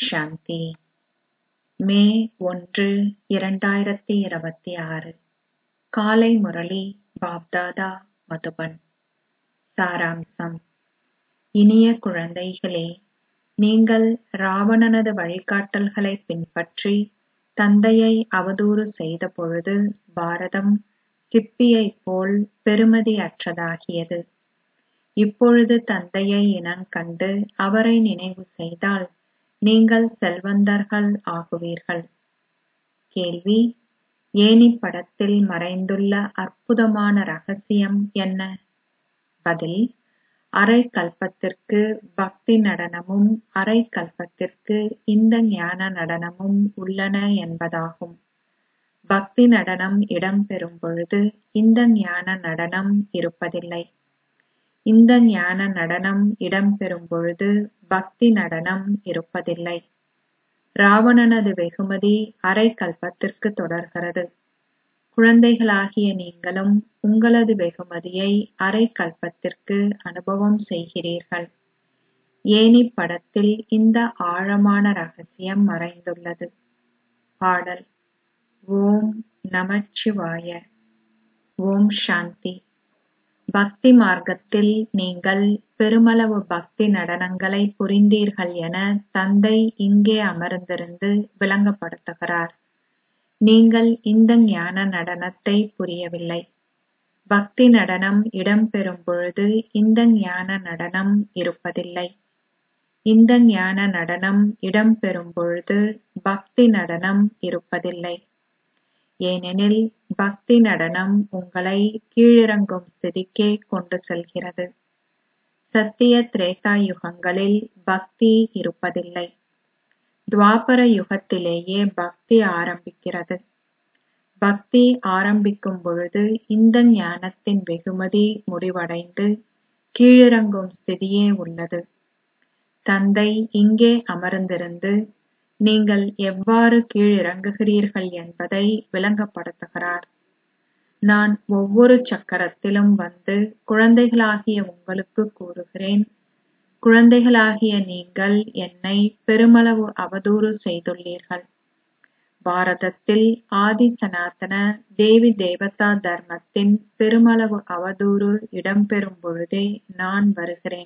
சாந்தி. மே 1, 2026 காலை முரளி பாப்தாதா மதுபன். சாராம்சம். இனிய குழந்தைகளே, நீங்கள் ராவணனது வழிகாட்டல்களை பின்பற்றி தந்தையை அவதூறு செய்த பொழுது பாரதம் சிப்பியைப் போல் பெறுமதியற்றதாகியது. இப்பொழுது தந்தையை இனங்கண்டு அவரை நினைவு செய்தால் நீங்கள் செல்வந்தர்கள் ஆகுவீர்கள். கேள்வி: ஏனி படத்தில் மறைந்துள்ள அற்புதமான ரகசியம் என்ன? பதில்: அரை கல்பத்திற்கு பக்தி நடனமும் அரை கல்பத்திற்கு இந்த ஞான நடனமும் உள்ளன என்பதாகும். பக்தி நடனம் இடம்பெறும் பொழுது இந்த ஞான நடனம் இருப்பதில்லை. இந்த ஞான நடனம் இடம்பெறும் பொழுது பக்தி நடனம் இருப்பதில்லை. ராவணனது வெகுமதி அரை கல்பத்திற்கு தொடர்கிறது. குழந்தைகளாகிய நீங்களும் உங்களது வெகுமதியை அரை கல்பத்திற்கு அனுபவம் செய்கிறீர்கள். ஏனி படத்தில் இந்த ஆழமான ரகசியம் மறைந்துள்ளது. பாடல். ஓம் நமச்சிவாய. ஓம் சாந்தி. பக்தி மார்க்கத்தில் நீங்கள் பெருமளவு பக்தி நடனங்களை புரிந்தீர்கள் என தந்தை இங்கே அமர்ந்திருந்து விளங்கப்படுத்துகிறார். நீங்கள் இந்த ஞான நடனத்தை புரியவில்லை. பக்தி நடனம் இடம்பெறும் பொழுது இந்த ஞான நடனம் இருப்பதில்லை. இந்த ஞான நடனம் இடம்பெறும் பொழுது பக்தி நடனம் இருப்பதில்லை. ஏனெனில் பக்தி நடனம் உங்களை கீழிறங்கும் ஸ்திதிக்கே கொண்டு செல்கிறது. சத்திய திரேதா யுகங்களில் பக்தி இருப்பதில்லை. துவாபர யுகத்திலேயே பக்தி ஆரம்பிக்கிறது. பக்தி ஆரம்பிக்கும் பொழுது இந்த ஞானத்தின் வெகுமதி முடிவடைந்து கீழிறங்கும் ஸ்திதியே உள்ளது. தந்தை இங்கே அமர்ந்திருந்து நீங்கள் எவ்வாறு கீழிறங்குகிறீர்கள் என்பதை விளங்கப்படுத்துகிறார். நான் ஒவ்வொரு சக்கரத்திலும் வந்து குழந்தைகளாகிய உங்களுக்கு கூறுகிறேன். குழந்தைகளாகிய நீங்கள் என்னை பெருமளவு அவதூறு செய்துள்ளீர்கள். பாரதத்தில் ஆதி சனாதன தேவி தேவதா தர்மத்தின் பெருமளவு அவதூறு இடம்பெறும் பொழுதே நான் வருகிறேன்.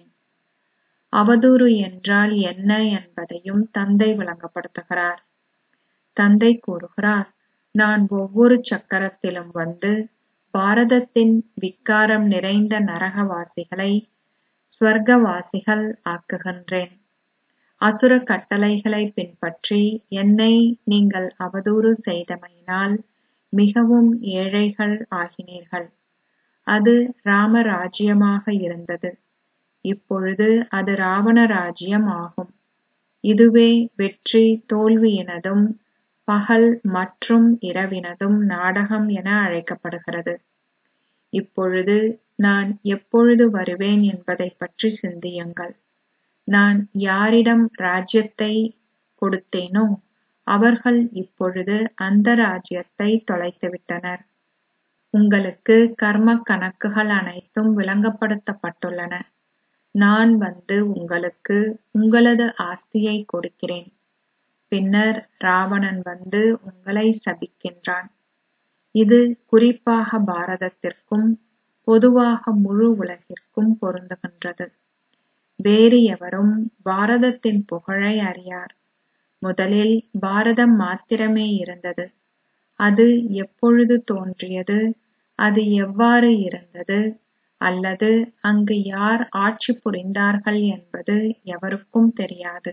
அவதூறு என்றால் என்ன என்பதையும் தந்தை விளங்கப்படுத்துகிறார். தந்தை கூறுகிறார், நான் ஒவ்வொரு சக்கரத்திலும் வந்து பாரதத்தின் விக்காரம் நிறைந்த நரகவாசிகளை ஸ்வர்க்கவாசிகள் ஆக்குகின்றேன். அசுர கட்டளைகளை பின்பற்றி என்னை நீங்கள் அவதூறு செய்தமையினால் மிகவும் ஏழைகள் ஆகினீர்கள். அது ராமராஜ்யமாக இருந்தது. இப்பொழுது அது ராவண ராஜ்யம் ஆகும். இதுவே வெற்றி தோல்வியினதும் பகல் மற்றும் இரவினதும் நாடகம் என அழைக்கப்படுகிறது. இப்பொழுது நான் எப்பொழுது வருவேன் என்பதை பற்றி சிந்தியுங்கள். நான் யாரிடம் ராஜ்யத்தை கொடுத்தேனோ அவர்கள் இப்பொழுது அந்த ராஜ்யத்தை தொலைத்துவிட்டனர். உங்களுக்கு கர்ம கணக்குகள் அனைத்தும் விளங்கப்படுத்தப்பட்டுள்ளன. நான் வந்து உங்களுக்கு உங்களது ஆஸ்தியை கொடுக்கிறேன். பின்னர் ராவணன் வந்து உங்களை சபிக்கின்றான். இது குறிப்பாக பாரதத்திற்கும் பொதுவாக முழு உலகிற்கும் பொருந்துகின்றது. வேறு எவரும் பாரதத்தின் புகழை அறியார். முதலில் பாரதம் மாத்திரமே இருந்தது. அது எப்பொழுது தோன்றியது, அது எவ்வாறு இருந்தது, அல்லது அங்கு யார் ஆட்சி புரிந்தார்கள் என்பது எவருக்கும் தெரியாது.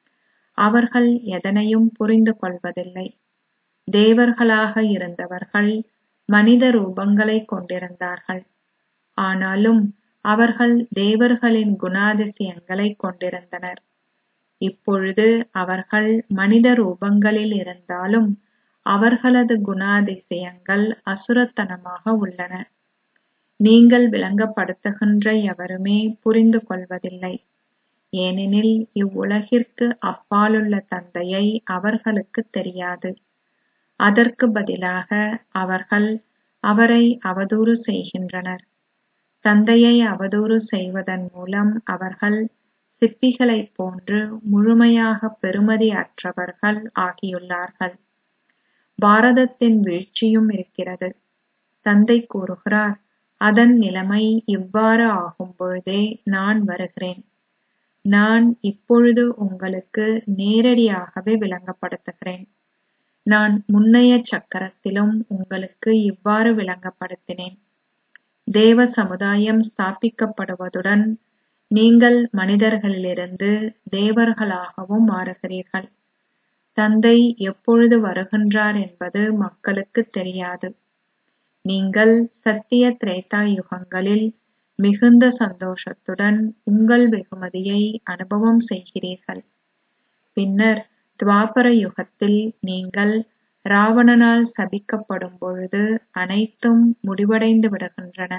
அவர்கள் எதனையும் புரிந்து கொள்வதில்லை. தேவர்களாக இருந்தவர்கள் மனித ரூபங்களை கொண்டிருந்தார்கள். ஆனாலும் அவர்கள் தேவர்களின் குணாதிசயங்களை கொண்டிருந்தனர். இப்பொழுது அவர்கள் மனித ரூபங்களில் இருந்தாலும் அவர்களது குணாதிசயங்கள் அசுரத்தனமாக உள்ளன. நீங்கள் விளங்கப்படுத்துகின்ற எவருமே புரிந்து கொள்வதில்லை. ஏனெனில் இவ்வுலகிற்கு அப்பாலுள்ள தந்தையை அவர்களுக்கு தெரியாது. அதற்கு பதிலாக அவர்கள் அவரை அவதூறு செய்கின்றனர். தந்தையை அவதூறு செய்வதன் மூலம் அவர்கள் சிப்பிகளைப் போன்று முழுமையாக பெறுமதி அற்றவர்கள் ஆகியுள்ளார்கள். பாரதத்தின் வீழ்ச்சியும் இருக்கிறது. தந்தை கூறுகிறார், அதன் நிலைமை இவ்வாறு ஆகும்பொழுதே நான் வருகிறேன். நான் இப்பொழுது உங்களுக்கு நேரடியாகவே விளங்கப்படுத்துகிறேன். நான் முன்னைய சக்கரத்திலும் உங்களுக்கு இவ்வாறு விளங்கப்படுத்தினேன். தேவ சமுதாயம் ஸ்தாபிக்கப்படுவதுடன் நீங்கள் மனிதர்களிலிருந்து தேவர்களாகவும் மாறுகிறீர்கள். தந்தை எப்பொழுது வருகின்றார் என்பது மக்களுக்கு தெரியாது. நீங்கள் சத்திய திரேதா யுகங்களில் மிகுந்த சந்தோஷத்துடன் உங்கள் வெகுமதியை அனுபவம் செய்கிறீர்கள். பின்னர் துவாபர யுகத்தில் நீங்கள் ராவணனால் சபிக்கப்படும் பொழுது அனைத்தும் முடிவடைந்து விடுகின்றன.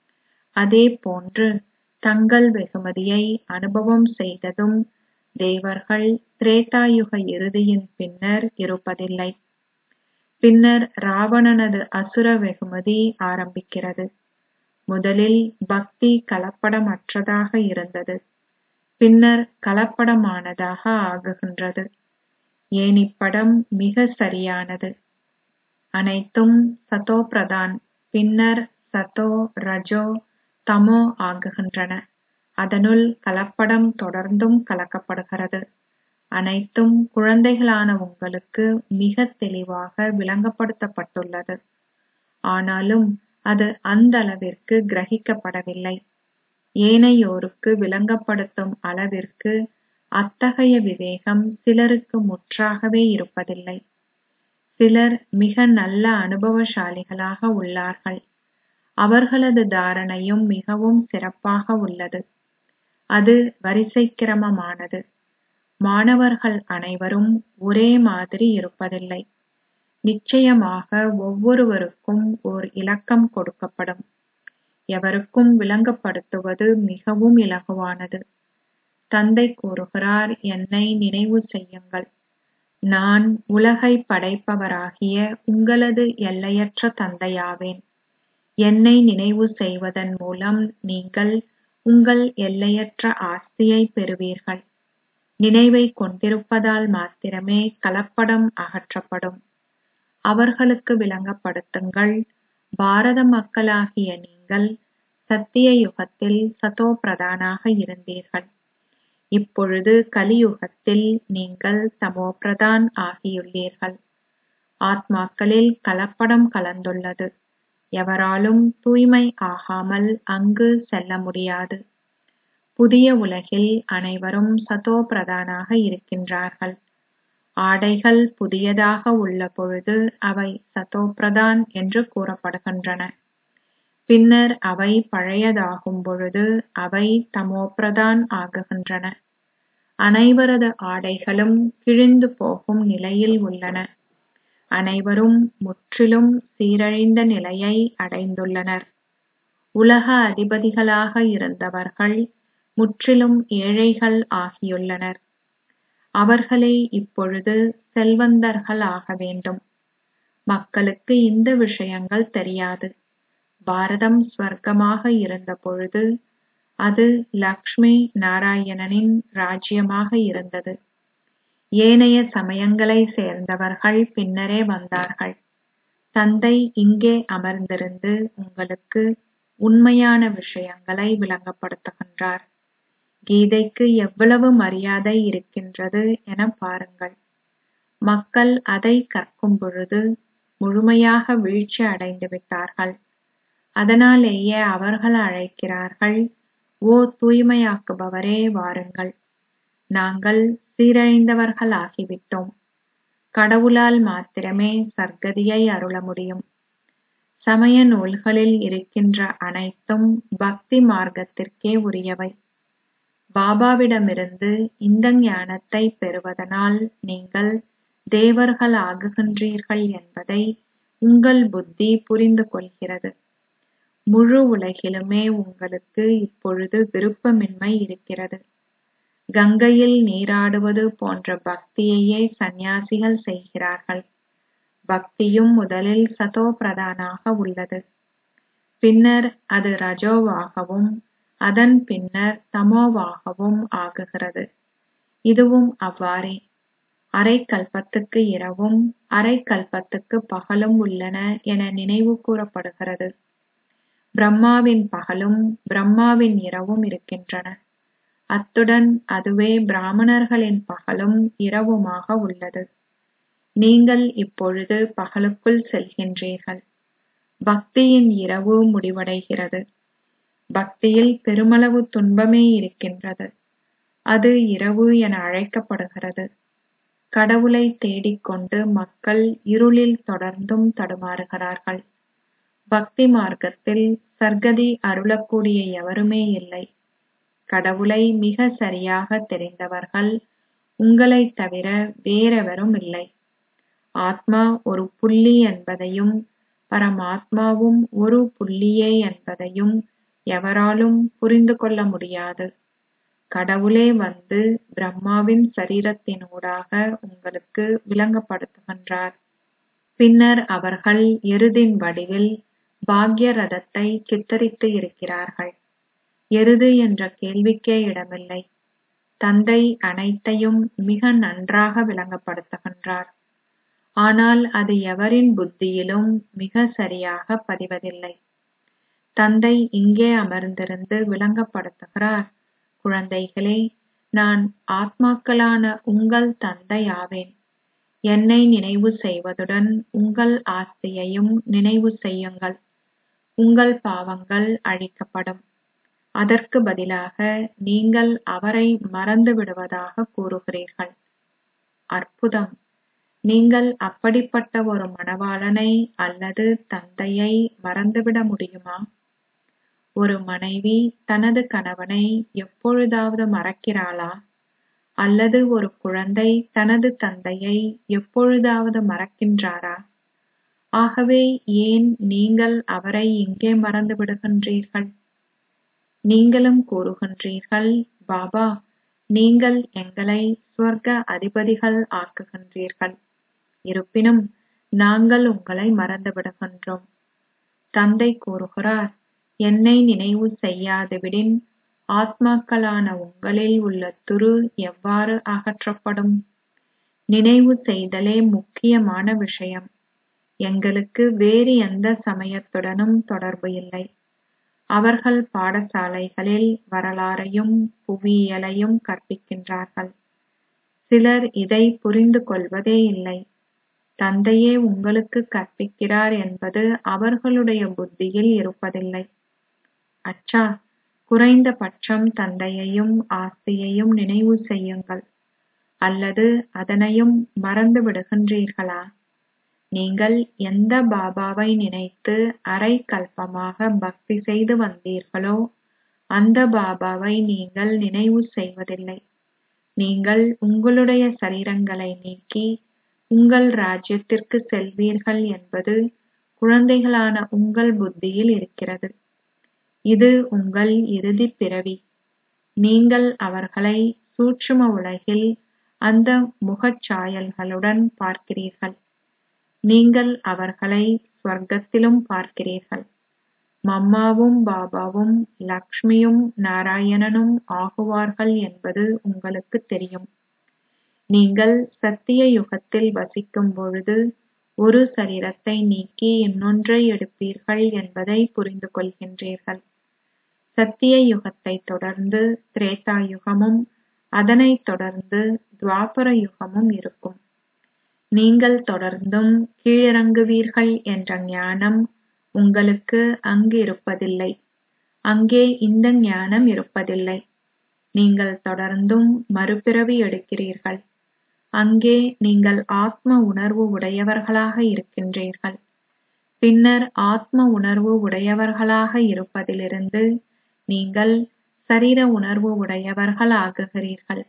அதே போன்று தங்கள் வெகுமதியை அனுபவம் செய்ததும் தேவர்கள் திரேதாயுக இறுதியின் பின்னர் இருப்பதில்லை. பின்னர் ராவணனது அசுர வெகுமதி ஆரம்பிக்கிறது. முதலில் பக்தி கலப்படமற்றதாக இருந்தது, பின்னர் கலப்படமானதாக ஆகுகின்றது. ஏனிப்படம் மிக சரியானது. அனைத்தும் சதோ பிரதான், பின்னர் சதோ ரஜோ தமோ ஆகுகின்றன. அதனுள் கலப்படம் தொடர்ந்தும் கலக்கப்படுகிறது. அனைத்தும் குழந்தைகளான உங்களுக்கு மிக தெளிவாக விளங்கப்படுத்தப்பட்டுள்ளது. ஆனாலும் அது அந்த அளவிற்கு கிரகிக்கப்படவில்லை. ஏனையோருக்கு விளங்கப்படுத்தும் அளவிற்கு அத்தகைய விவேகம் சிலருக்கு முற்றாகவே இருப்பதில்லை. சிலர் மிக நல்ல அனுபவசாலிகளாக உள்ளார்கள். அவர்களது தாரணையும் மிகவும் சிறப்பாக உள்ளது. அது வரிசைக்கிரமமானது. மாணவர்கள் அனைவரும் ஒரே மாதிரி இருப்பதில்லை. நிச்சயமாக ஒவ்வொருவருக்கும் ஓர் இலக்கம் கொடுக்கப்படும். எவருக்கும் விளங்கப்படுத்துவது மிகவும் இலகுவானது. தந்தை கூறுகிறார், என்னை நினைவு செய்யுங்கள். நான் உலகை படைப்பவராகிய உங்களது எல்லையற்ற தந்தையாவேன். என்னை நினைவு செய்வதன் மூலம் நீங்கள் உங்கள் எல்லையற்ற ஆஸ்தியை பெறுவீர்கள். நினைவை கொண்டிருப்பதால் மாத்திரமே கலப்படம் அகற்றப்படும். அவர்களுக்கு விளங்கப்படுத்துங்கள், பாரத மக்களாகிய நீங்கள் சத்திய யுகத்தில் சதோ பிரதானாக இருந்தீர்கள். இப்பொழுது கலியுகத்தில் நீங்கள் தமோ பிரதான் ஆகியுள்ளீர்கள். ஆத்மாக்களில் கலப்படம் கலந்துள்ளது. எவராலும் தூய்மை ஆகாமல் அங்கு செல்ல முடியாது. புதிய உலகில் அனைவரும் சதோ பிரதானாக இருக்கின்றார்கள். ஆடைகள் புதியதாக உள்ள பொழுது அவை சதோ பிரதான் என்று கூறப்படுகின்றன. பின்னர் அவை பழையதாகும் பொழுது அவை தமோ பிரதான் ஆகுகின்றன. அனைவரது ஆடைகளும் கிழிந்து போகும் நிலையில் உள்ளன. அனைவரும் முற்றிலும் சீரழிந்த நிலையை அடைந்துள்ளனர். உலக அதிபதிகளாக இருந்தவர்கள் முற்றிலும் ஏழைகள் ஆகியுள்ளனர். அவர்களே இப்பொழுது செல்வந்தர்கள் ஆக வேண்டும். மக்களுக்கு இந்த விஷயங்கள் தெரியாது. பாரதம் ஸ்வர்க்கமாக இருந்த பொழுது அது லக்ஷ்மி நாராயணனின் ராஜ்யமாக இருந்தது. ஏனைய சமயங்களை சேர்ந்தவர்கள் பின்னரே வந்தார்கள். தந்தை இங்கே அமர்ந்திருந்து உங்களுக்கு உண்மையான விஷயங்களை விளங்கப்படுத்துகின்றார். கீதைக்கு எவ்வளவு மரியாதை இருக்கின்றது என பாருங்கள். மக்கள் அதை கற்கும் பொழுது முழுமையாக வீழ்ச்சி அடைந்து விட்டார்கள். அதனாலேயே அவர்கள் அழைக்கிறார்கள், ஓ தூய்மையாக்குபவரே, வாருங்கள். நாங்கள் சீரழிந்தவர்கள் ஆகிவிட்டோம். கடவுளால் மாத்திரமே சர்க்கதியை அருள முடியும். சமய நூல்களில் இருக்கின்ற அனைத்தும் பக்தி மார்க்கத்திற்கே உரியவை. பாபாவிடமிருந்து இந்த ஞானத்தை பெறுவதனால் நீங்கள் தேவர்கள் ஆகுகின்றீர்கள் என்பதை உங்கள் புத்தி புரிந்து கொள்கிறது. முழு உலகிலுமே உங்களுக்கு இப்பொழுது விருப்பமின்மை இருக்கிறது. கங்கையில் நீராடுவது போன்ற பக்தியையே சந்நியாசிகள் செய்கிறார்கள். பக்தியும் முதலில் சதோ பிரதானாக உள்ளது. பின்னர் அது ரஜோவாகவும் அதன் பின்னர் தமோவாகவும் ஆகுகிறது. இதுவும் அவ்வாறே. அரை கல்பத்துக்கு இரவும் அரை கல்பத்துக்கு பகலும் உள்ளன என நினைவு கூறப்படுகிறது. பிரம்மாவின் பகலும் பிரம்மாவின் இரவும் இருக்கின்றன. அத்துடன் அதுவே பிராமணர்களின் பகலும் இரவுமாக உள்ளது. நீங்கள் இப்பொழுது பகலுக்குள் செல்கின்றீர்கள். பக்தியின் இரவு முடிவடைகிறது. பக்தியில் பெருமளவு துன்பமே இருக்கின்றது. அது இரவு என அழைக்கப்படுகிறது. கடவுளை தேடிக்கொண்டு மக்கள் இருளில் தொடர்ந்தும் தடுமாறுகிறார்கள். பக்தி மார்க்கத்தில் சர்க்கதி அருளக்கூடிய எவருமே இல்லை. கடவுளை மிக சரியாக தெரிந்தவர்கள் உங்களைத் தவிர வேறெவரும் இல்லை. ஆத்மா ஒரு புள்ளி என்பதையும் பரமாத்மாவும் ஒரு புள்ளியே என்பதையும் எவராலும் புரிந்து கொள்ள முடியாது. கடவுளே வந்து பிரம்மாவின் சரீரத்தினூடாக உங்களுக்கு விளங்கப்படுத்துகின்றார். பின்னர் அவர்கள் எருதின் வடிவில் பாக்ய ரதத்தை சித்தரித்து இருக்கிறார்கள். எருது என்ற கேள்விக்கே இடமில்லை. தந்தை அனைத்தையும் மிக நன்றாக விளங்கப்படுத்துகின்றார். ஆனால் அது எவரின் புத்தியிலும் மிக சரியாக பதிவதில்லை. தந்தை இங்கே அமர்ந்திருந்து விளங்கப்படுத்துகிறார். குழந்தைகளே, நான் ஆத்மாக்களான உங்கள் தந்தை ஆவேன். என்னை நினைவு செய்வதுடன் உங்கள் ஆஸ்தியையும் நினைவு செய்யுங்கள். உங்கள் பாவங்கள் அழிக்கப்படும். அதற்கு பதிலாக நீங்கள் அவரை மறந்து விடுவதாக கூறுகிறீர்கள். அற்புதம்! நீங்கள் அப்படிப்பட்ட ஒரு மணவாளனை அல்லது தந்தையை மறந்துவிட முடியுமா? ஒரு மனைவி தனது கணவனை எப்பொழுதாவது மறக்கிறாளா? அல்லது ஒரு குழந்தை தனது தந்தையை எப்பொழுதாவது மறக்கின்றாரா? ஆகவே ஏன் நீங்கள் அவரை இங்கே மறந்து விடுகின்றீர்கள்? நீங்களும் கூறுகின்றீர்கள், பாபா, நீங்கள் எங்களை சுவர்க்க அதிபதிகள் ஆக்குகின்றீர்கள். இருப்பினும் நாங்கள் உங்களை மறந்து விடுகின்றோம். தந்தை கூறுகிறார், என்னை நினைவு செய்யாதுவிடின் ஆத்மாக்களான உங்களில் உள்ள துரு எவ்வாறு அகற்றப்படும்? நினைவு செய்தலே முக்கியமான விஷயம். எங்களுக்கு வேறு எந்த சமயத்துடனும் தொடர்பு இல்லை. அவர்கள் பாடசாலைகளில் வரலாறையும் புவியியலையும் கற்பிக்கின்றார்கள். சிலர் இதை புரிந்து கொள்வதே இல்லை. தந்தையே உங்களுக்கு கற்பிக்கிறார் என்பது அவர்களுடைய புத்தியில் இருப்பதில்லை. அச்சா, குறைந்த பட்சம் தந்தையையும் ஆஸ்தியையும் நினைவு செய்யுங்கள். அல்லது அதனையும் மறந்து விடுகின்றீர்களா? நீங்கள் எந்த பாபாவை நினைத்து அரை கல்பமாக பக்தி செய்து வந்தீர்களோ அந்த பாபாவை நீங்கள் நினைவு செய்வதில்லை. நீங்கள் உங்களுடைய சரீரங்களை நீக்கி உங்கள் ராஜ்யத்திற்கு செல்வீர்கள் என்பது குழந்தைகளான உங்கள் புத்தியில் இருக்கிறது. இது உங்கள் இறுதிப் பிறவி. நீங்கள் அவர்களை சூட்சும உலகில் அந்த முகச்சாயல்களுடன் பார்க்கிறீர்கள். நீங்கள் அவர்களை ஸ்வர்க்கத்திலும் பார்க்கிறீர்கள். மம்மாவும் பாபாவும் லக்ஷ்மியும் நாராயணனும் ஆகுவார்கள் என்பது உங்களுக்கு தெரியும். நீங்கள் சத்திய யுகத்தில் வசிக்கும் பொழுது ஒரு சரீரத்தை நீக்கி இன்னொன்றை எடுப்பீர்கள் என்பதை புரிந்து கொள்கின்றீர்கள். சத்திய யுகத்தை தொடர்ந்து திரேதா யுகமும் அதனைத் தொடர்ந்து துவாபர யுகமும் இருக்கும். நீங்கள் தொடர்ந்தும் கீழிறங்குவீர்கள் என்ற ஞானம் உங்களுக்கு அங்கு இருப்பதில்லை. அங்கே இந்த ஞானம் இருப்பதில்லை. நீங்கள் தொடர்ந்தும் மறுபிறவி எடுக்கிறீர்கள். அங்கே நீங்கள் ஆத்ம உணர்வு உடையவர்களாக இருக்கின்றீர்கள். பின்னர் ஆத்ம உணர்வு உடையவர்களாக இருப்பதிலிருந்து நீங்கள் சரீர உணர்வு உடையவர்கள் ஆகுகிறீர்கள்.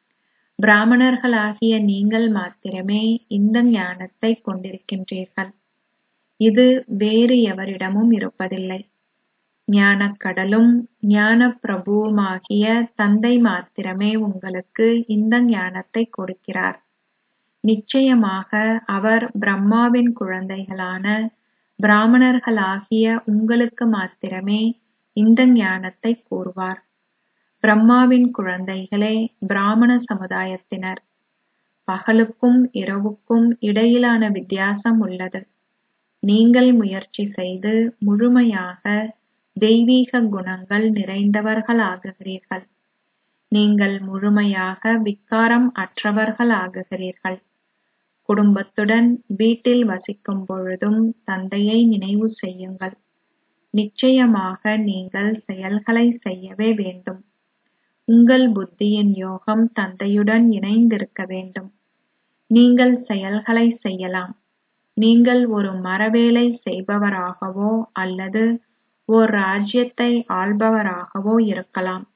பிராமணர்களாகிய நீங்கள் மாத்திரமே இந்த ஞானத்தை கொண்டிருக்கின்றீர்கள். இது வேறு எவரிடமும் இருப்பதில்லை. ஞானக் கடலும் ஞான பிரபுவுமாகிய தந்தை மாத்திரமே உங்களுக்கு இந்த ஞானத்தை கொடுக்கிறார். நிச்சயமாக அவர் பிரம்மாவின் குழந்தைகளான பிராமணர்களாகிய உங்களுக்கு மாத்திரமே இந்த ஞானத்தை கூறுவார். பிரம்மாவின் குழந்தைகளே, பிராமண சமுதாயத்தினர், பகலுக்கும் இரவுக்கும் இடையிலான வித்தியாசம் உள்ளது. நீங்கள் முயற்சி செய்து முழுமையாக தெய்வீக குணங்கள் நிறைந்தவர்களாகுகிறீர்கள். நீங்கள் முழுமையாக விக்காரம் அற்றவர்களாகுகிறீர்கள். குடும்பத்துடன் வீட்டில் வசிக்கும் பொழுதும் தந்தையை நினைவு செய்யுங்கள். நிச்சயமாக நீங்கள் செயல்களை செய்யவே வேண்டும். உங்கள் புத்தியின் யோகம் தந்தையுடன் இணைந்திருக்க வேண்டும். நீங்கள் செயல்களை செய்யலாம். நீங்கள் ஒரு மரவேலை செய்பவராகவோ அல்லது ஓர் ராஜ்யத்தை ஆள்பவராகவோ இருக்கலாம்.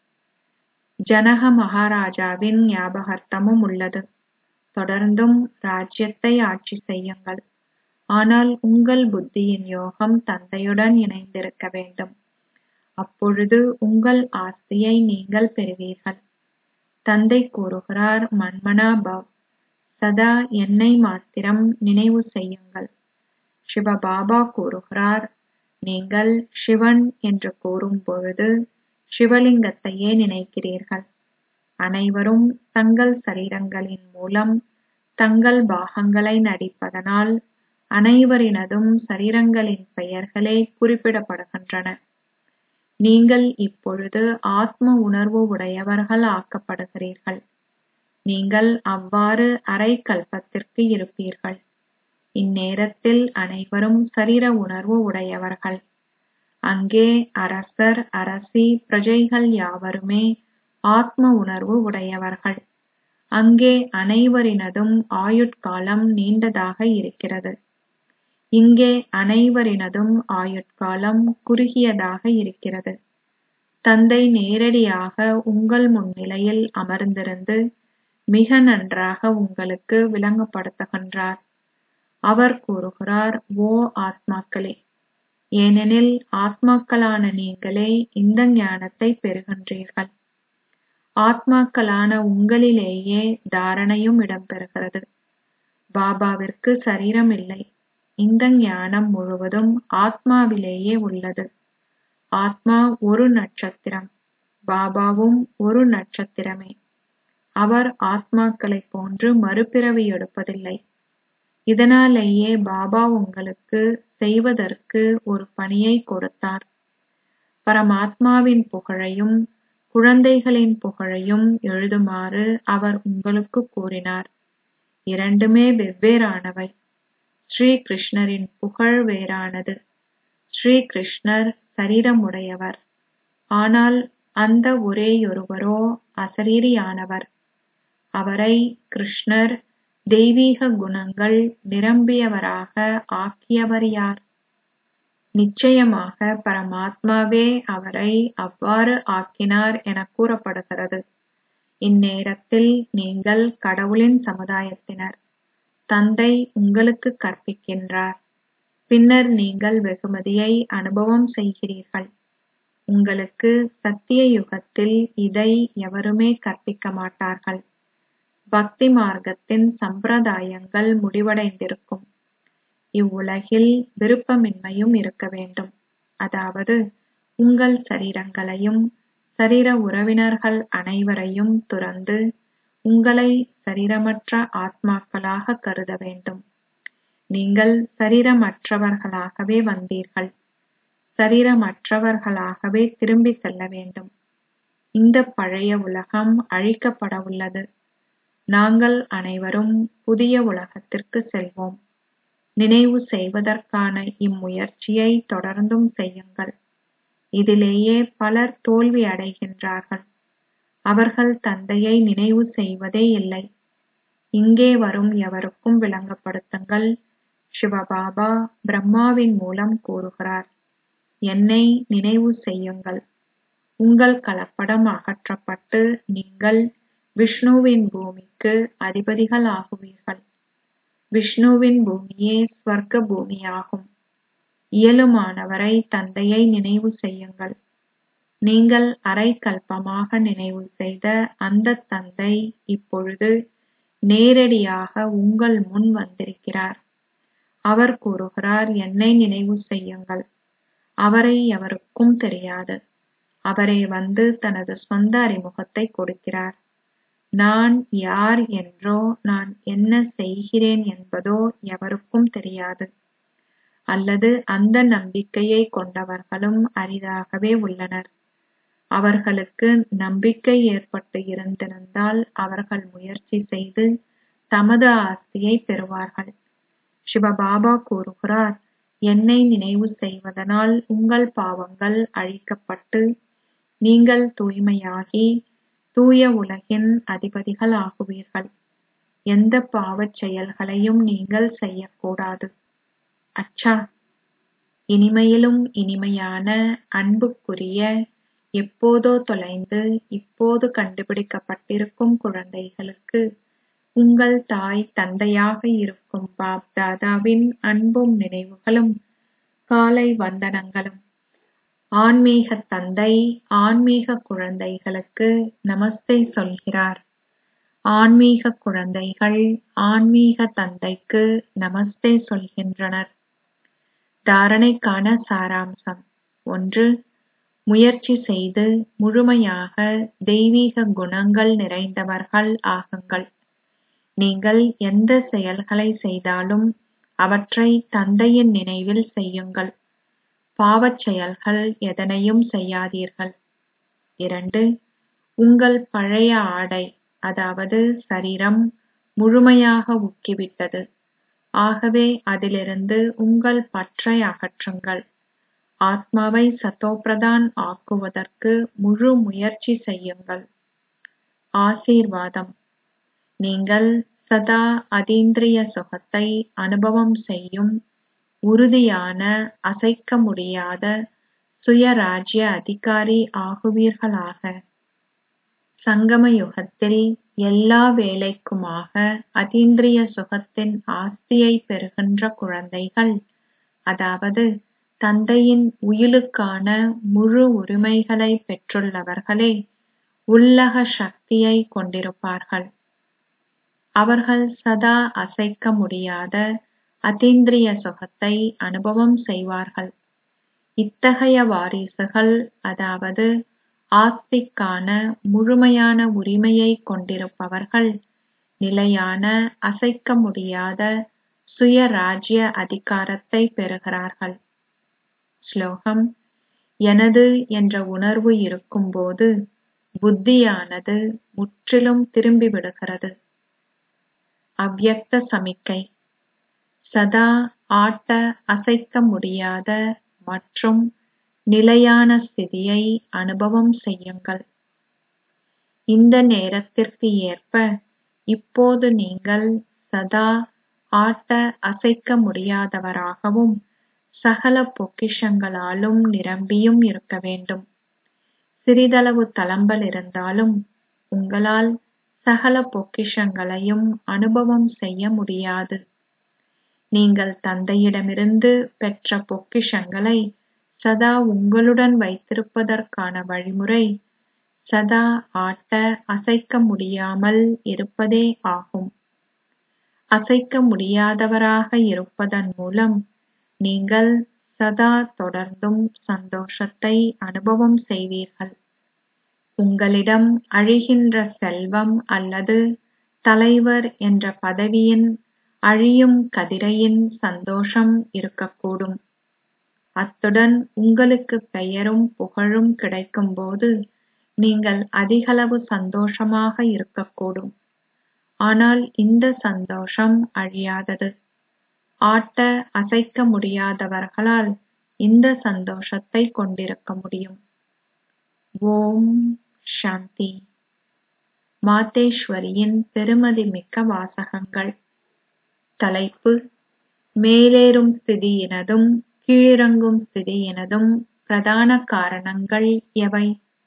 ஜனக மகாராஜாவின் ஞாபகார்த்தமும் உள்ளது. தொடர்ந்தும் ராஜ்யத்தை ஆட்சி செய்யுங்கள். ஆனால் உங்கள் புத்தியின் யோகம் தந்தையுடன் இணைந்திருக்க வேண்டும். அப்பொழுது உங்கள் ஆஸ்தியை நீங்கள் பெறுவீர்கள். தந்தை கூறுகிறார், மன்மனா பவ், சதா என்னை மாத்திரம் நினைவு செய்யுங்கள். சிவபாபா கூறுகிறார், நீங்கள் சிவன் என்று கூறும் பொழுது சிவலிங்கத்தையே நினைக்கிறீர்கள். அனைவரும் தங்கள் சரீரங்களின் மூலம் தங்கள் பாகங்களை நடிப்பதனால் அனைவரினதும் சரீரங்களின் பெயர்களே குறிப்பிடப்படுகின்றன. நீங்கள் இப்பொழுது ஆத்ம உணர்வு உடையவர்கள் ஆக்கப்படுகிறீர்கள். நீங்கள் அவ்வாறு அரை கல்பத்திற்கு இருப்பீர்கள். இந்நேரத்தில் அனைவரும் சரீர உணர்வு உடையவர்கள். அங்கே அரசர், அரசி, பிரஜைகள் யாவருமே ஆத்ம உணர்வு உடையவர்கள். அங்கே அனைவரினதும் ஆயுட்காலம் நீண்டதாக இருக்கிறது. இங்கே அனைவரினதும் ஆயுட்காலம் குறுகியதாக இருக்கிறது. தந்தை நேரடியாக உங்கள் முன்னிலையில் அமர்ந்திருந்து மிக நன்றாக உங்களுக்கு விளங்கப்படுத்துகின்றார். அவர் கூறுகிறார், ஓ ஆத்மாக்களே, ஏனெனில் ஆத்மாக்களான நீங்களே இந்த ஞானத்தை பெறுகின்றீர்கள். ஆத்மாக்களான உங்களிலேயே தாரணையும் இடம்பெறுகிறது. பாபாவிற்கு சரீரம் இல்லை. இந்த ஞானம் முழுவதும் ஆத்மாவிலேயே உள்ளது. ஆத்மா ஒரு நட்சத்திரம், பாபாவும் ஒரு நட்சத்திரமே. அவர் ஆத்மாக்களைப் போன்று மறுபிறவி எடுப்பதில்லை. இதனாலேயே பாபா உங்களுக்கு செய்வதற்கு ஒரு பணியை கொடுத்தார். பரமாத்மாவின் புகழையும் குழந்தைகளின் புகழையும் எழுதுமாறு அவர் உங்களுக்கு கூறினார். இரண்டுமே வெவ்வேறானவை. ஸ்ரீ கிருஷ்ணரின் புகழ் வேறானது. ஸ்ரீ கிருஷ்ணர் சரீரமுடையவர். ஆனால் அந்த ஒரேயொருவரோ அசரீரியானவர். அவரை கிருஷ்ணர் தெய்வீக குணங்கள் நிரம்பியவராக ஆக்கியவர் யார்? நிச்சயமாக பரமாத்மாவே அவரை அவ்வாறு ஆக்கினார் என கூறப்படுகிறது. இந்நேரத்தில் நீங்கள் கடவுளின் சமுதாயத்தினர். தந்தை உங்களுக்கு கற்பிக்கின்றார். பின்னர் நீங்கள் வெகுமதியை அனுபவம் செய்கிறீர்கள். உங்களுக்கு சத்திய யுகத்தில் இதை எவருமே கற்பிக்க மாட்டார்கள். பக்தி மார்க்கத்தின் சம்பிரதாயங்கள் முடிவடைந்திருக்கும். இவ்வுலகில் விருப்பமின்மையும் இருக்க வேண்டும். அதாவது உங்கள் சரீரங்களையும் சரீர உறவினர்கள் அனைவரையும் துறந்து உங்களை சரீரமற்ற ஆத்மாக்களாக கருத வேண்டும். நீங்கள் சரீரமற்றவர்களாகவே வந்தீர்கள். சரீரமற்றவர்களாகவே திரும்பி செல்ல வேண்டும். இந்த பழைய உலகம் அழிக்கப்பட உள்ளது. நாங்கள் அனைவரும் புதிய உலகத்திற்கு செல்வோம். நினைவு செய்வதற்கான இம்முயற்சியை தொடர்ந்தும் செய்யுங்கள். இதிலேயே பலர் தோல்வி அடைகின்றார்கள். அவர்கள் தந்தையை நினைவு செய்வதே இல்லை. இங்கே வரும் எவருக்கும் விளங்கப்படுத்துங்கள். சிவபாபா பிரம்மாவின் மூலம் கூறுகிறார், என்னை நினைவு செய்யுங்கள். உங்கள் கலப்படம் அகற்றப்பட்டு நீங்கள் விஷ்ணுவின் பூமிக்கு அதிபதிகள் ஆகுவீர்கள். விஷ்ணுவின் பூமியே ஸ்வர்க்க பூமியாகும். இயலுமானவரை தந்தையை நினைவு செய்யுங்கள். நீங்கள் அரை கல்பமாக நினைவு செய்த அந்த தந்தை இப்பொழுது நேரடியாக உங்கள் முன் வந்திருக்கிறார். அவர் கூறுகிறார், என்னை நினைவு செய்யுங்கள். அவரை எவருக்கும் தெரியாது. அவரே வந்து தனது சொந்த அறிமுகத்தை கொடுக்கிறார். நான் யார் என்றோ நான் என்ன செய்கிறேன் என்பதோ எவருக்கும் தெரியாது. அல்லது அந்த நம்பிக்கையை கொண்டவர்களும் அரிதாகவே உள்ளனர். அவர்களுக்கு நம்பிக்கை ஏற்பட்டு இருந்திருந்தால் அவர்கள் முயற்சி செய்து தமது ஆஸ்தியை பெறுவார்கள். சிவபாபா கூறுகிறார், என்னை நினைவு செய்வதனால் உங்கள் பாவங்கள் அழிக்கப்பட்டு நீங்கள் தூய்மையாகி தூய உலகின் அதிபதிகள் ஆகுவீர்கள். எந்த பாவச் செயல்களையும் நீங்கள் செய்யக்கூடாது. அச்சா, இனிமையிலும் இனிமையான அன்புக்குரிய எப்போதோ தொலைந்து இப்போது கண்டுபிடிக்கப்பட்டிருக்கும் குழந்தைகளுக்கு உங்கள் தாய் தந்தையாக இருக்கும் பாப் தாதாவின் அன்பும் நினைவுகளும் காலை வந்தனங்களும். ஆன்மீக தந்தை ஆன்மீக குழந்தைகளுக்கு நமஸ்தே சொல்கிறார். ஆன்மீக குழந்தைகள் ஆன்மீக தந்தைக்கு நமஸ்தே சொல்கின்றனர். தாரணைக்கான சாராம்சம். 1. முயற்சி செய்து முழுமையாக தெய்வீக குணங்கள் நிறைந்தவர்கள் ஆகுங்கள். நீங்கள் எந்த செயல்களை செய்தாலும் அவற்றை தந்தையின் நினைவில் செய்யுங்கள். பாவச் செயல்கள் எதனையும் செய்யாதீர்கள். 2. உங்கள் பழைய ஆடை, அதாவது சரீரம் முழுமையாக உக்கிவிட்டது. ஆகவே அதிலிருந்து உங்கள் பற்றை அகற்றுங்கள். ஆத்மாவை சத்தோப்பிரதான் ஆக்குவதற்கு முழு முயற்சி செய்யுங்கள். ஆசீர்வாதம். நீங்கள் சதா அதீந்திரிய சுகத்தை அனுபவம் செய்யும் உறுதியான அசைக்க முடியாத சுயராஜ்ய அதிகாரி ஆகுவீர்களாக. சங்கம யுகத்தில் எல்லா வேலைக்குமாக அதீந்திரிய சுகத்தின் ஆஸ்தியை பெறுகின்ற குழந்தைகள், அதாவது தந்தையின் உயிலுக்கான முழு உரிமைகளை பெற்றுள்ளவர்களே உள்ளக சக்தியை கொண்டிருப்பார்கள். அவர்கள் சதா அசைக்க முடியாத அதீந்திரிய சுகத்தை அனுபவம் செய்வார்கள். இத்தகைய வாரிசுகள், அதாவது ஆஸ்திக்கான முழுமையான உரிமையை கொண்டிருப்பவர்கள், நிலையான அசைக்க முடியாத சுயராஜ்ய அதிகாரத்தை பெறுகிறார்கள். ஸ்லோகம். எனது என்ற உணர்வு இருக்கும்போது புத்தியானது முற்றிலும் திரும்பிவிடுகிறது. அவ்யக்த சமிக்கை. சதா ஆட்ட அசைக்க முடியாத மற்றும் நிலையான ஸ்திதியை அனுபவம் செய்யுங்கள். இந்த நேரத்திற்கு ஏற்ப இப்போது நீங்கள் சதா ஆட்ட அசைக்க முடியாதவராகவும் சகல பொக்கிஷங்களாலும் நிரம்பியும் இருக்க வேண்டும். சிறிதளவு தளம்பல் இருந்தாலும் உங்களால் சகல பொக்கிஷங்களையும் அனுபவம் செய்ய முடியாது. நீங்கள் தந்தையிடமிருந்து பெற்ற பொக்கிஷங்களை சதா உங்களுடன் வைத்திருப்பதற்கான வழிமுறை சதா ஆட்ட அசைக்க முடியாமல் இருப்பதே ஆகும். அசைக்க முடியாதவராக இருப்பதன் மூலம் நீங்கள் சதா தொடர்ந்தும் சந்தோஷத்தை அனுபவம் செய்வீர்கள். உங்களிடம் அழிகின்ற செல்வம் அல்லது தலைவர் என்ற பதவியின் அழியும் கதிரையின் சந்தோஷம் இருக்கக்கூடும். அத்துடன் உங்களுக்கு பெயரும் புகழும் கிடைக்கும்போது நீங்கள் அதிகளவு சந்தோஷமாக இருக்கக்கூடும். ஆனால் இந்த சந்தோஷம் அழியாதது. ஆட்ட அசைக்க முடியாதவர்களால் இந்த சந்தோஷத்தை கொண்டிருக்க முடியும். ஓம் சாந்தி. மாதேஸ்வரியின் பெருமதிமிக்க வாசகங்கள். தலைப்பு: மேலேறும் ஸ்திதியினதும் கீழிறங்கும் ஸ்திதியினதும் பிரதான காரணங்கள் எவை?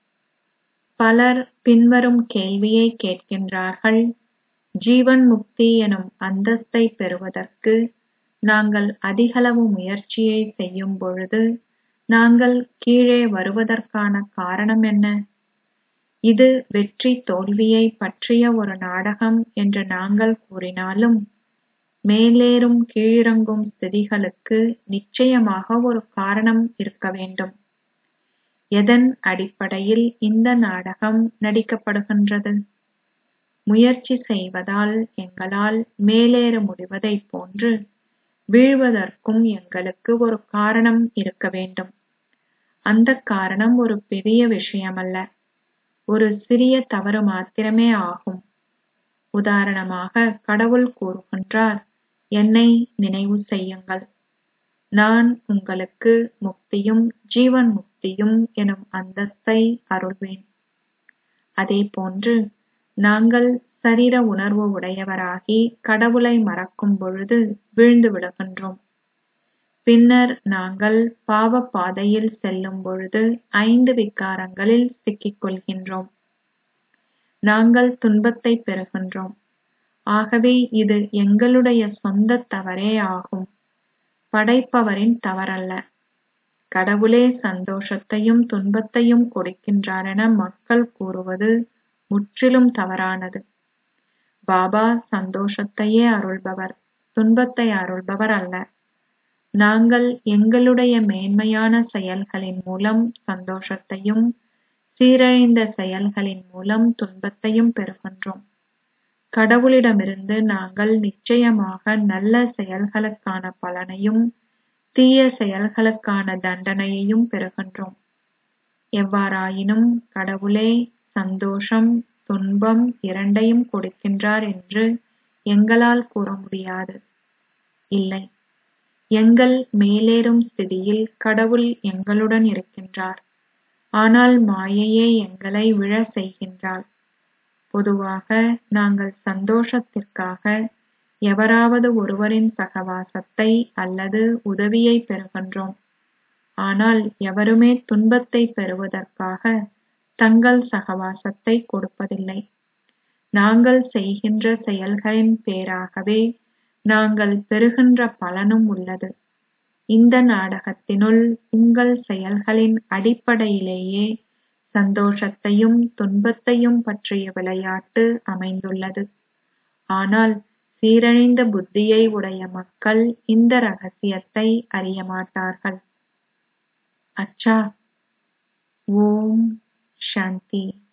பலர் பின்வரும் கேள்வியை கேட்கின்றார்கள். ஜீவன் முக்தி எனும் அந்தஸ்தை பெறுவதற்கு நாங்கள் அதிகளவு முயற்சியை செய்யும் பொழுது நாங்கள் கீழே வருவதற்கான காரணம் என்ன? இது வெற்றி தோல்வியை பற்றிய ஒரு நாடகம் என்று நாங்கள் கூறினாலும் மேலேறும் கீழிறங்கும் ஸ்திதிகளுக்கு நிச்சயமாக ஒரு காரணம் இருக்க வேண்டும். எதன் அடிப்படையில் இந்த நாடகம் நடிக்கப்படுகின்றது? முயற்சி செய்வதால் எங்களால் மேலேற முடிவதைப் போன்று வீழ்வதற்கும் எங்களுக்கு ஒரு காரணம் இருக்க வேண்டும். அந்த காரணம் ஒரு பெரிய விஷயமல்ல, ஒரு சிறிய தவறு மாத்திரமே ஆகும். உதாரணமாக, கடவுள் கூறுகின்றார், என்னை நினைவு செய்யுங்கள், நான் உங்களுக்கு முக்தியும் ஜீவன் முக்தியும் எனும் அந்தஸ்தை அருள்வேன். அதேபோன்று நாங்கள் சரீர உணர்வு உடையவராகி கடவுளை மறக்கும் பொழுது வீழ்ந்து விடுகின்றோம். பின்னர் நாங்கள் பாவ பாதையில் செல்லும் பொழுது 5 விகாரங்களில் சிக்கிக் கொள்கின்றோம். நாங்கள் துன்பத்தை பெறுகின்றோம். ஆகவே இது எங்களுடைய சொந்த தவறே ஆகும், படைப்பவரின் தவறல்ல. கடவுளே சந்தோஷத்தையும் துன்பத்தையும் கொடுக்கின்றாரென மக்கள் கூறுவது முற்றிலும் தவறானது. பாபா சந்தோஷத்தையே அருள்பவர், துன்பத்தை அருள்பவர் அல்ல. நாங்கள் எங்களுடைய மேன்மையான செயல்களின் மூலம் சந்தோஷத்தையும் சீரழிந்த செயல்களின் மூலம் துன்பத்தையும் பெறுகின்றோம். கடவுளிடமிருந்து நாங்கள் நிச்சயமாக நல்ல செயல்களுக்கான பலனையும் தீய செயல்களுக்கான தண்டனையையும் பெறுகின்றோம். எவ்வாறாயினும் கடவுளே சந்தோஷம் துன்பம் இரண்டையும் கொடுக்கின்றார் என்று எங்களால் கூற முடியாது. இல்லை, எங்கள் மேலேறும் ஸ்திதியில் கடவுள் எங்களுடன் இருக்கின்றார். ஆனால் மாயையே எங்களை விழ செய்கின்றாள். பொதுவாக நாங்கள் சந்தோஷத்திற்காக எவராவது ஒருவரின் சகவாசத்தை அல்லது உதவியை பெறுகின்றோம். ஆனால் எவருமே துன்பத்தை பெறுவதற்காக தங்கள் சகவாசத்தை கொடுப்பதில்லை. நாங்கள் செய்கின்ற செயல்களின் பேராகவே நாங்கள் பெறுகின்ற பலனும் உள்ளது. இந்த நாடகத்தினுள் உங்கள் செயல்களின் அடிப்படையிலேயே சந்தோஷத்தையும் துன்பத்தையும் பற்றிய விளையாட்டு அமைந்துள்ளது. ஆனால் சீரழிந்த புத்தியை உடைய மக்கள் இந்த ரகசியத்தை அறியமாட்டார்கள். அச்சா. ஓம் சாந்தி.